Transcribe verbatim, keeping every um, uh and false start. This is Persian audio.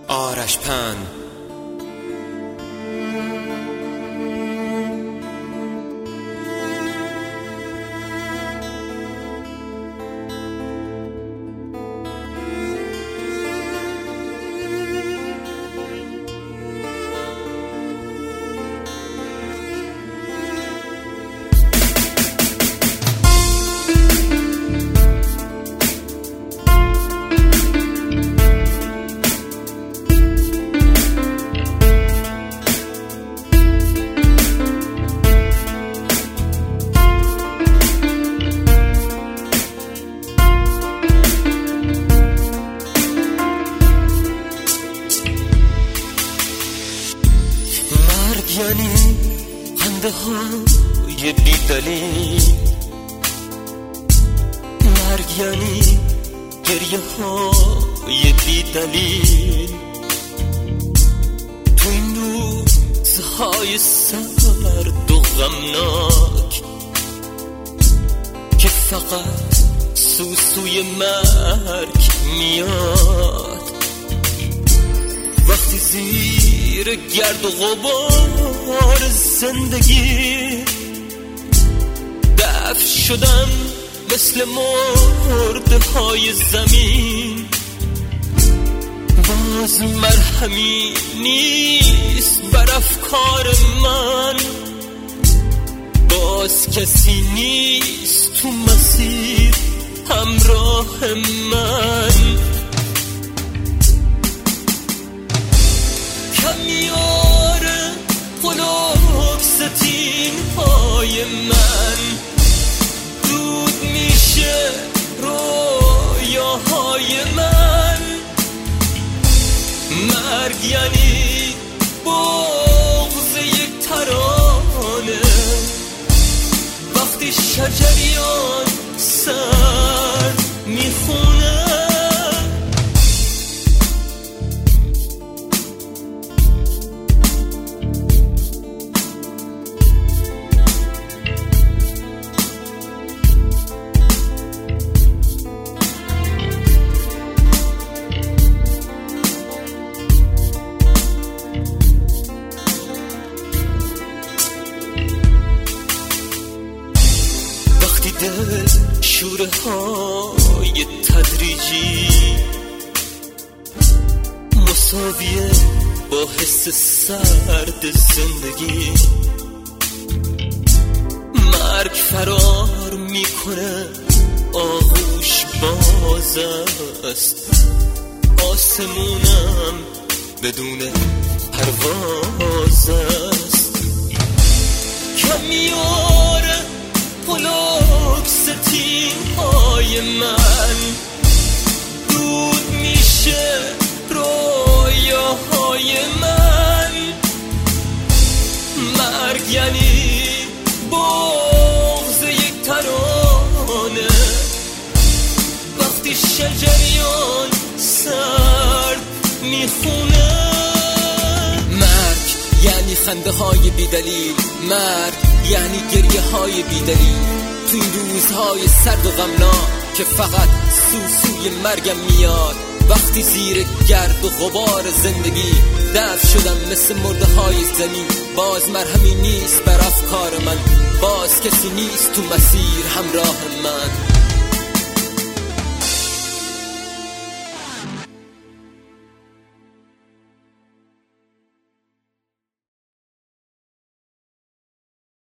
آرش پن. یعنی خنده های بی دلیل، مرگ یعنی گریه های بی دلیل، تو این روزهای سرد و غمناک که فقط سوسوی مرگ میاد. وقتی زیر گرد و غبار زندگی دفن شدم مثل مرده های زمین، باز مرهمی نیست بر افکار من، باز کسی نیست تو مسیر همراه من. کمیاره قلوب ستین های من، دود میشه رویاهای من. مرگ یعنی بغض یک ترانه وقتی شجریان سر میخونه. دل شوره های تدریجی مساویه با حس سرد زندگی، مرگ فرار میکنه آغوش باز است، آسمونم بدون پرواز است. کمیاره پلوک ستین های من، دود میشه رویاهای من. مرگ یعنی بغض یک ترانه وقتی شجریان سرد میخونه. مرگ یعنی خنده های بی دلیل، مرگ یعنی گریه های بی دلیل، تو این روزهای سرد و غمناک که فقط سوسوی مرگم میاد. وقتی زیر گرد و غبار زندگی دفن شدم مثل مرده های زمین، باز مرهمی نیست بر افکار من، باز کسی نیست تو مسیر همراه من.